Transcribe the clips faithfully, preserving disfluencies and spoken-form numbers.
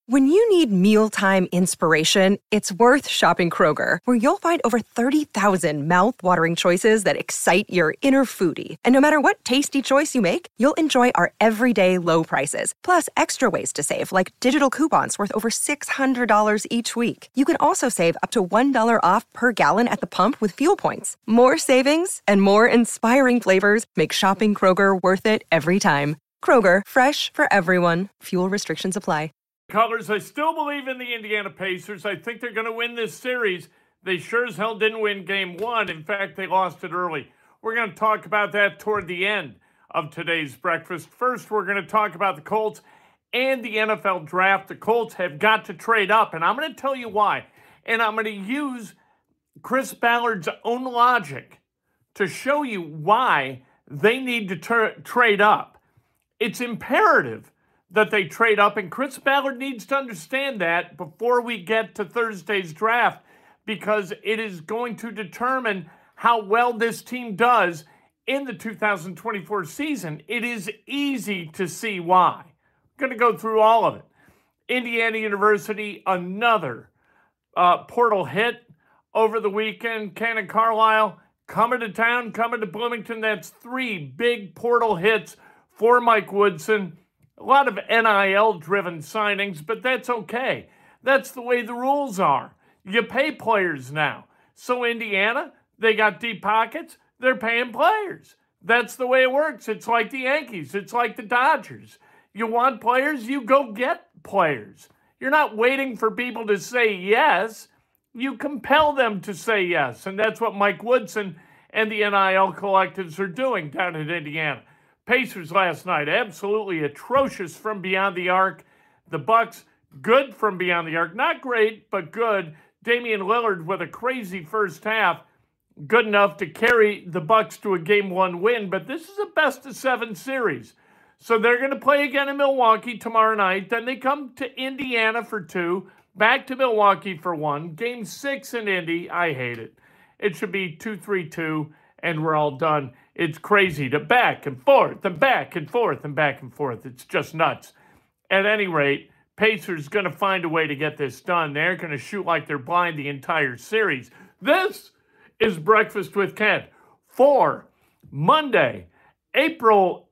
When you need mealtime inspiration, it's worth shopping Kroger, where you'll find over thirty thousand mouth-watering choices that excite your inner foodie. And no matter what tasty choice you make, you'll enjoy our everyday low prices, plus extra ways to save, like digital coupons worth over six hundred dollars each week. You can also save up to one dollar off per gallon at the pump with fuel points. More savings and more inspiring flavors make shopping Kroger worth it every time. Kroger, fresh for everyone. Fuel restrictions apply. Colors, I still believe in the Indiana Pacers. I think they're going to win this series. They sure as hell didn't win game one. In fact, they lost it early. We're going to talk about that toward the end of today's breakfast. First, we're going to talk about the Colts and the N F L draft. The Colts have got to trade up, and I'm going to tell you why. And I'm going to use Chris Ballard's own logic to show you why they need to tra- trade up. It's imperative that they trade up, and Chris Ballard needs to understand that before we get to Thursday's draft, because it is going to determine how well this team does in the two thousand twenty-four season. It is easy to see why. I'm going to go through all of it. Indiana University, another uh, portal hit over the weekend. Cannon Carlisle coming to town, coming to Bloomington. That's three big portal hits for Mike Woodson. A lot of N I L-driven signings, but that's okay. That's the way the rules are. You pay players now. So Indiana, they got deep pockets. They're paying players. That's the way it works. It's like the Yankees. It's like the Dodgers. You want players, you go get players. You're not waiting for people to say yes. You compel them to say yes. And that's what Mike Woodson and the N I L collectives are doing down in Indiana. Pacers last night, absolutely atrocious from beyond the arc. The Bucks, good from beyond the arc. Not great, but good. Damian Lillard with a crazy first half. Good enough to carry the Bucks to a game one win. But this is a best of seven series. So they're going to play again in Milwaukee tomorrow night. Then they come to Indiana for two. Back to Milwaukee for one. Game six in Indy. I hate it. It should be two three two, and we're all done. It's crazy to back and forth and back and forth and back and forth. It's just nuts. At any rate, Pacers going to find a way to get this done. They're going to shoot like they're blind the entire series. This is Breakfast with Kent for Monday, April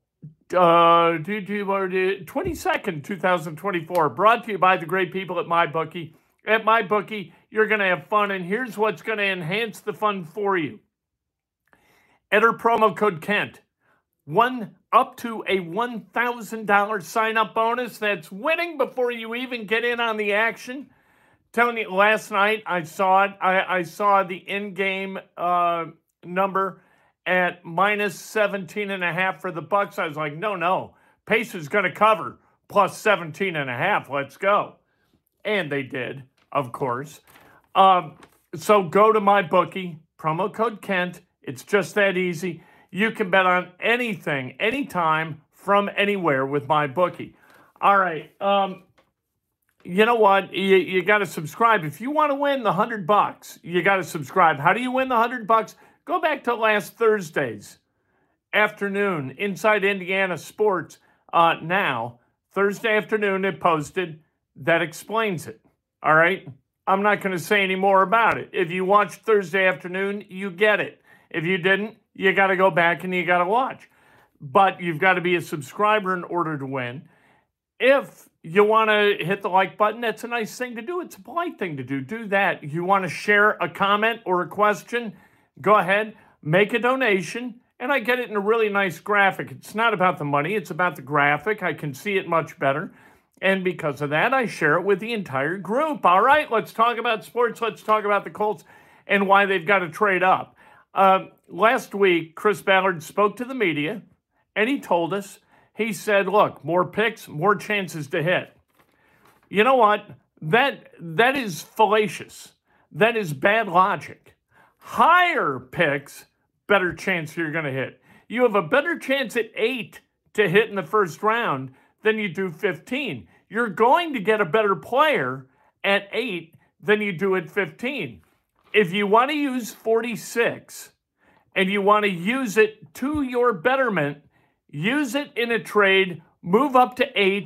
uh, twenty-second, twenty twenty-four. Brought to you by the great people at MyBookie. At MyBookie, you're going to have fun, and here's what's going to enhance the fun for you. Enter promo code Kent. One up to a one thousand dollars sign-up bonus. That's winning before you even get in on the action. Telling you, last night I saw it. I, I saw the in-game uh, number at minus seventeen and a half for the Bucks. I was like, no, no. Pacers going to cover plus seventeen and a half. Let's go. And they did, of course. Um, so go to MyBookie. Promo code Kent. It's just that easy. You can bet on anything, anytime, from anywhere with MyBookie. All right. Um, you know what? You, you got to subscribe. If you want to win the one hundred bucks, you got to subscribe. How do you win the one hundred bucks? Go back to last Thursday's afternoon, Inside Indiana Sports uh, Now. Thursday afternoon, it posted. That explains it. All right? I'm not going to say any more about it. If you watched Thursday afternoon, you get it. If you didn't, you got to go back and you got to watch. But you've got to be a subscriber in order to win. If you want to hit the like button, that's a nice thing to do. It's a polite thing to do. Do that. You want to share a comment or a question, go ahead, make a donation, and I get it in a really nice graphic. It's not about the money. It's about the graphic. I can see it much better. And because of that, I share it with the entire group. All right, let's talk about sports. Let's talk about the Colts and why they've got to trade up. Uh, last week, Chris Ballard spoke to the media, and he told us, he said, look, more picks, more chances to hit. You know what? That that is fallacious. That is bad logic. Higher picks, better chance you're going to hit. You have a better chance at eight to hit in the first round than you do fifteen. You're going to get a better player at eight than you do at fifteen. If you want to use forty-six and you want to use it to your betterment, use it in a trade, move up to eight,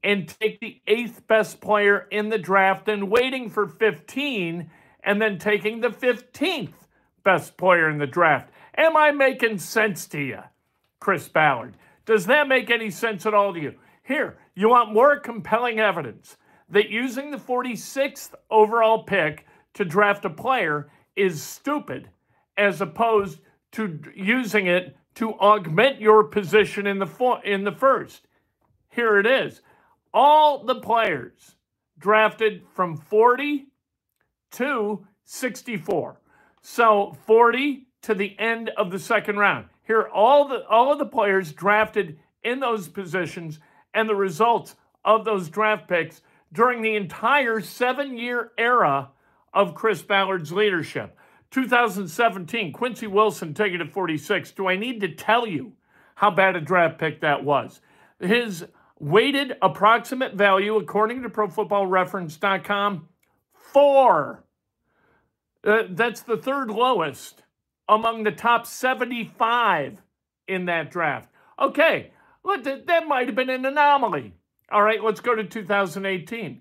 and take the eighth best player in the draft and waiting for fifteen and then taking the fifteenth best player in the draft. Am I making sense to you, Chris Ballard? Does that make any sense at all to you? Here, you want more compelling evidence that using the forty-sixth overall pick to draft a player is stupid as opposed to using it to augment your position in the fo- in the first. Here it is. All the players drafted from forty to sixty-four. So forty to the end of the second round. Here are all the all of the players drafted in those positions and the results of those draft picks during the entire seven-year era of Chris Ballard's leadership. two thousand seventeen, Quincy Wilson taken at forty-six. Do I need to tell you how bad a draft pick that was? His weighted approximate value, according to Pro Football Reference dot com, four. Uh, that's the third lowest among the top seventy-five in that draft. Okay, look, that, that might have been an anomaly. All right, let's go to two thousand eighteen.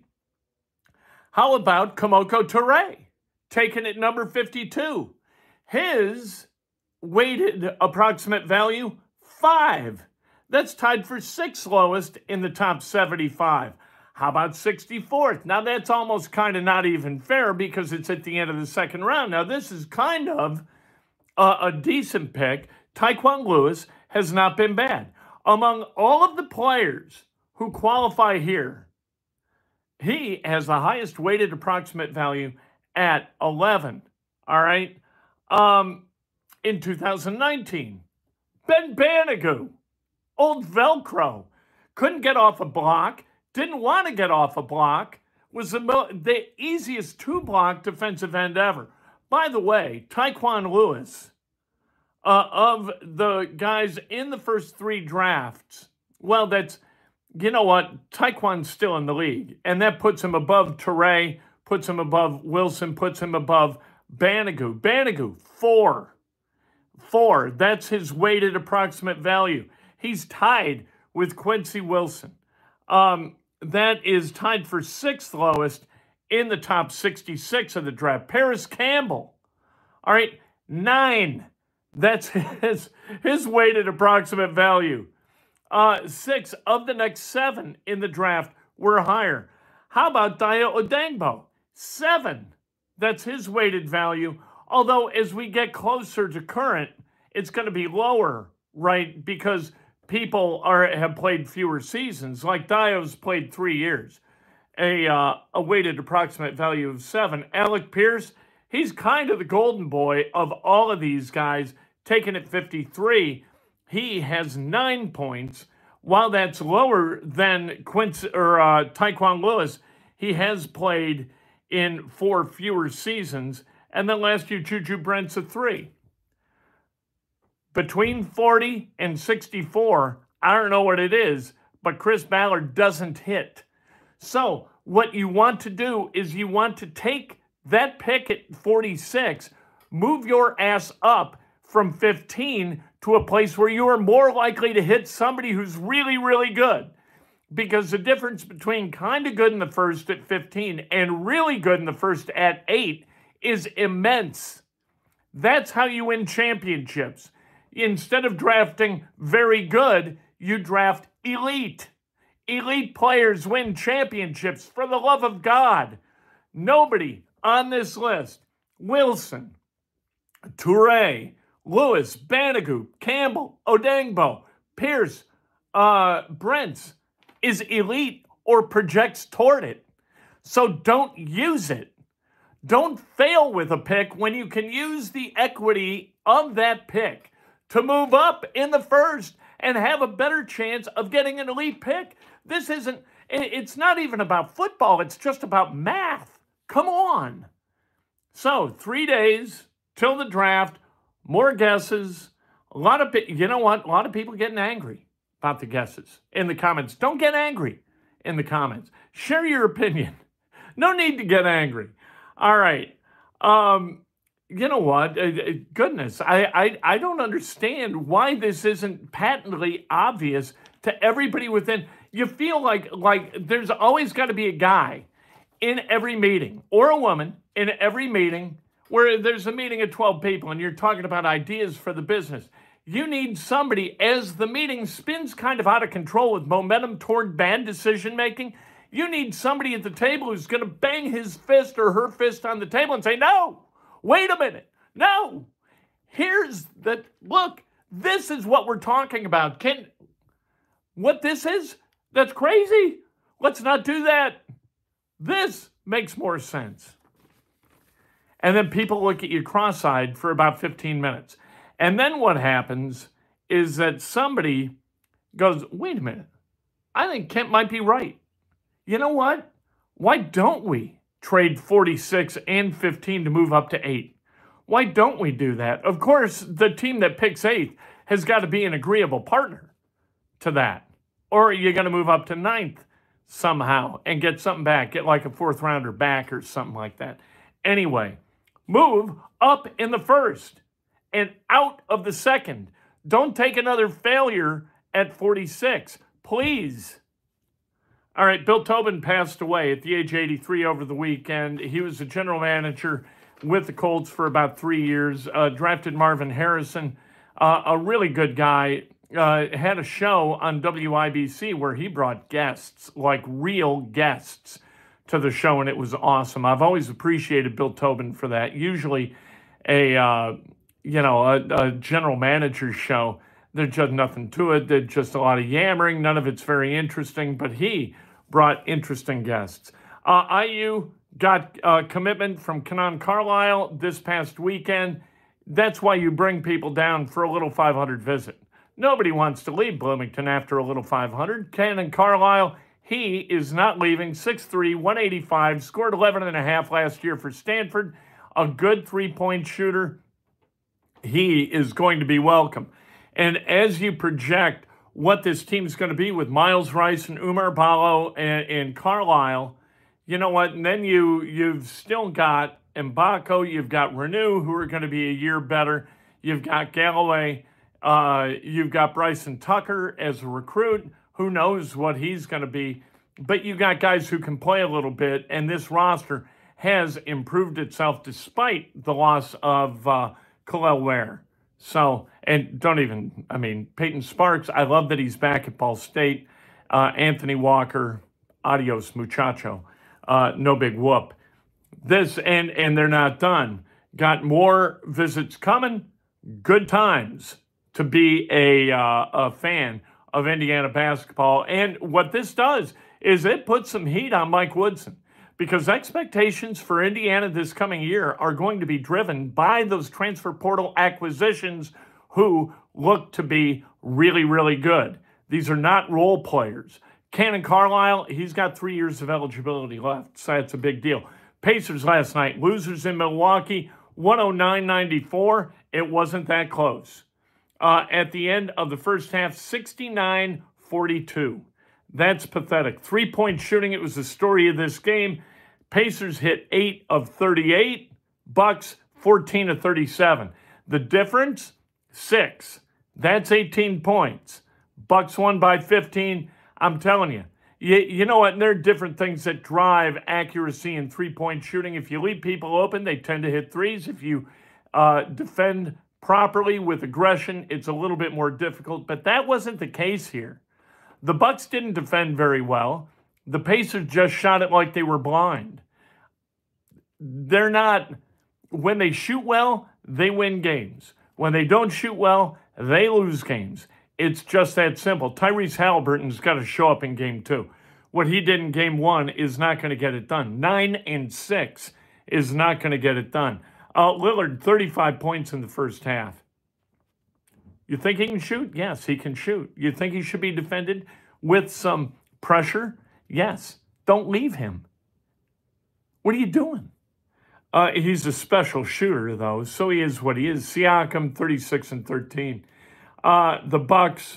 How about Kemoko Turay, taken at number fifty-two? His weighted approximate value, five. That's tied for sixth lowest in the top seventy-five. How about sixty-fourth? Now, that's almost kind of not even fair because it's at the end of the second round. Now, this is kind of a, a decent pick. Tyquan Lewis has not been bad. Among all of the players who qualify here, he has the highest weighted approximate value at eleven. All right? Um, in two thousand nineteen, Ben Banigou, old Velcro, couldn't get off a block, didn't want to get off a block, was the, the easiest two-block defensive end ever. By the way, Tyquan Lewis, uh, of the guys in the first three drafts, well, that's, you know what, Tyquan's still in the league, and that puts him above Turay, puts him above Wilson, puts him above Banigou. Banigou, four. Four, that's his weighted approximate value. He's tied with Quincy Wilson. Um, that is tied for sixth lowest in the top sixty-six of the draft. Paris Campbell, all right, nine. That's his, his weighted approximate value. Uh, six of the next seven in the draft were higher. How about Dayo Odeyingbo? Seven. That's his weighted value. Although as we get closer to current, it's going to be lower, right? Because people are have played fewer seasons. Like Dayo's played three years. A, uh, a weighted approximate value of seven. Alec Pierce, he's kind of the golden boy of all of these guys, taken at fifty-three. He has nine points. While that's lower than Quincy or uh, Tyquan Lewis, he has played in four fewer seasons. And then last year, Juju Brent's a three. Between forty and sixty-four, I don't know what it is, but Chris Ballard doesn't hit. So what you want to do is you want to take that pick at forty-six, move your ass up from fifteen to a place where you are more likely to hit somebody who's really, really good. Because the difference between kind of good in the first at fifteen and really good in the first at eight is immense. That's how you win championships. Instead of drafting very good, you draft elite. Elite players win championships, for the love of God. Nobody on this list, Wilson, Turay, Lewis, Banigou, Campbell, Odeyingbo, Pierce, uh, Brents, is elite or projects toward it. So don't use it. Don't fail with a pick when you can use the equity of that pick to move up in the first and have a better chance of getting an elite pick. This isn't, it's not even about football. It's just about math. Come on. So three days till the draft, more guesses. A lot of, you know what? A lot of people getting angry about the guesses in the comments. Don't get angry in the comments. Share your opinion. No need to get angry. All right. Um, you know what? Uh, goodness, I, I I don't understand why this isn't patently obvious to everybody within. You feel like like there's always got to be a guy in every meeting or a woman in every meeting where there's a meeting of twelve people and you're talking about ideas for the business. You need somebody, as the meeting spins kind of out of control with momentum toward bad decision making, you need somebody at the table who's going to bang his fist or her fist on the table and say, no, wait a minute, no. Here's the, look, this is what we're talking about. Can, what this is, that's crazy. Let's not do that. This makes more sense. And then people look at you cross-eyed for about fifteen minutes. And then what happens is that somebody goes, wait a minute, I think Kent might be right. You know what? Why don't we trade forty-six and fifteen to move up to eight? Why don't we do that? Of course, the team that picks eighth has got to be an agreeable partner to that. Or you're going to move up to ninth somehow and get something back, get like a fourth rounder back or something like that. Anyway, move up in the first and out of the second. Don't take another failure at forty-six, please. All right, Bill Tobin passed away at the age of eighty-three over the weekend. He was the general manager with the Colts for about three years, uh, drafted Marvin Harrison, uh, a really good guy, uh, had a show on W I B C where he brought guests, like real guests, to the show, and it was awesome. I've always appreciated Bill Tobin for that. Usually a... Uh, you know, a, a general manager's show, there's just nothing to it. There's just a lot of yammering. None of it's very interesting, but he brought interesting guests. Uh, I U got a commitment from Kenan Carlisle this past weekend. That's why you bring people down for a little five hundred visit. Nobody wants to leave Bloomington after a little five hundred. Kenan Carlisle, he is not leaving. six three, one eighty-five, scored eleven and a half last year for Stanford. A good three-point shooter. He is going to be welcome. And as you project what this team is going to be with Miles Rice and Oumar Ballo and, and Carlisle, you know what? And then you, you've still got Mbako, you've got Renew, who are going to be a year better. You've got Galloway. Uh, you've got Bryson Tucker as a recruit. Who knows what he's going to be. But you've got guys who can play a little bit. And this roster has improved itself despite the loss of uh, Khalil Ware. So, and don't even, I mean, Peyton Sparks, I love that he's back at Ball State. Uh, Anthony Walker, adios, muchacho. Uh, no big whoop. This, and, and they're not done. Got more visits coming. Good times to be a, uh, a fan of Indiana basketball. And what this does is it puts some heat on Mike Woodson, because expectations for Indiana this coming year are going to be driven by those transfer portal acquisitions who look to be really, really good. These are not role players. Kenan Carlisle, he's got three years of eligibility left, so that's a big deal. Pacers last night, losers in Milwaukee, one oh nine ninety-four. It wasn't that close. Uh, at the end of the first half, sixty-nine forty-two. That's pathetic. Three-point shooting, it was the story of this game. Pacers hit eight of thirty-eight. Bucks, fourteen of thirty-seven. The difference, six. That's eighteen points. Bucks won by fifteen. I'm telling you. You, you know what? And there are different things that drive accuracy in three-point shooting. If you leave people open, they tend to hit threes. If you uh, defend properly with aggression, it's a little bit more difficult. But that wasn't the case here. The Bucks didn't defend very well. The Pacers just shot it like they were blind. They're not, when they shoot well, they win games. When they don't shoot well, they lose games. It's just that simple. Tyrese Halliburton's got to show up in game two. What he did in game one is not going to get it done. Nine and six is not going to get it done. Uh, Lillard, thirty-five points in the first half. You think he can shoot? Yes, he can shoot. You think he should be defended with some pressure? Yes. Don't leave him. What are you doing? Uh, he's a special shooter, though, so he is what he is. Siakam, thirty-six and thirteen. Uh, the Bucks,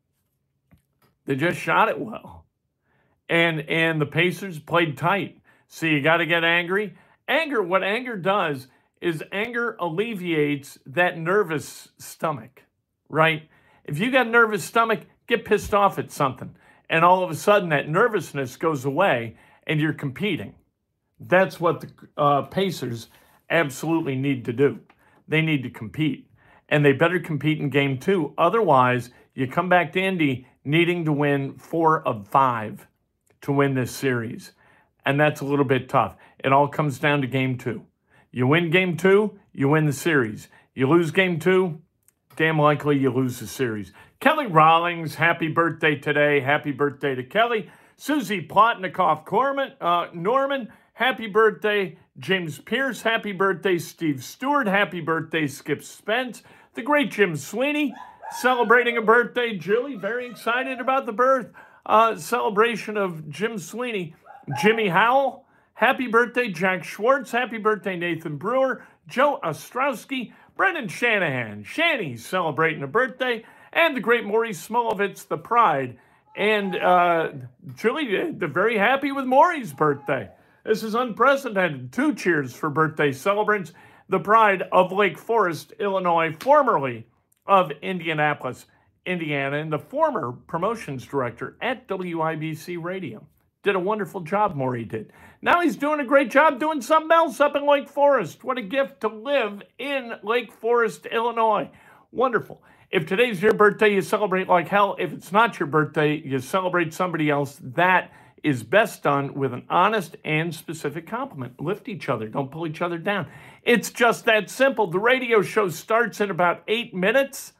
they just shot it well. And, and the Pacers played tight. So you got to get angry. Anger, what anger does is anger alleviates that nervous stomach. Right? If you got a nervous stomach, get pissed off at something. and all of a sudden that nervousness goes away and you're competing. That's what the uh, Pacers absolutely need to do. They need to compete, and they better compete in game two. Otherwise, you come back to Indy needing to win four of five to win this series, and that's a little bit tough. It all comes down to game two. You win game two, you win the series. You lose game two, damn likely you lose the series. Kelly Rawlings, happy birthday today. Happy birthday to Kelly. Susie Plotnikoff Corman, uh, Norman, happy birthday. James Pierce, happy birthday. Steve Stewart, happy birthday. Skip Spence. The great Jim Sweeney, celebrating a birthday. Julie, very excited about the birth uh, celebration of Jim Sweeney. Jimmy Howell, happy birthday. Jack Schwartz, happy birthday. Nathan Brewer. Joe Ostrowski. Brendan Shanahan, Shanny, celebrating a birthday. And the great Maurice Smolovitz, the Pride. And uh, Julie, they're very happy with Maury's birthday. This is unprecedented. Two cheers for birthday celebrants. The Pride of Lake Forest, Illinois, formerly of Indianapolis, Indiana, and the former promotions director at W I B C Radio. Did a wonderful job, Maury did. Now he's doing a great job doing something else up in Lake Forest. What a gift to live in Lake Forest, Illinois. Wonderful. If today's your birthday, you celebrate like hell. If it's not your birthday, you celebrate somebody else. That is best done with an honest and specific compliment. Lift each other. Don't pull each other down. It's just that simple. The radio show starts in about eight minutes.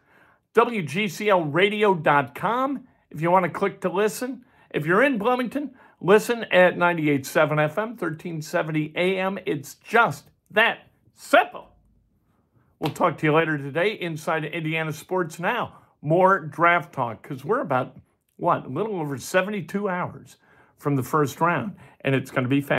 W G C L radio dot com if you want to click to listen. If you're in Bloomington, listen at ninety-eight point seven F M, thirteen seventy A M. It's just that simple. We'll talk to you later today inside Indiana Sports Now. More draft talk, because we're about, what, a little over seventy-two hours from the first round, and it's going to be fast.